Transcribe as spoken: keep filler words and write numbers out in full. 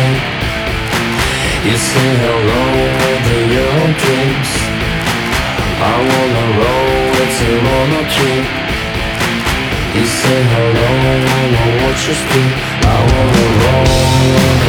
sleep. You say hello to your dreams. I wanna roll with you on a trip. You say hello, I wanna watch you sleep. I wanna roll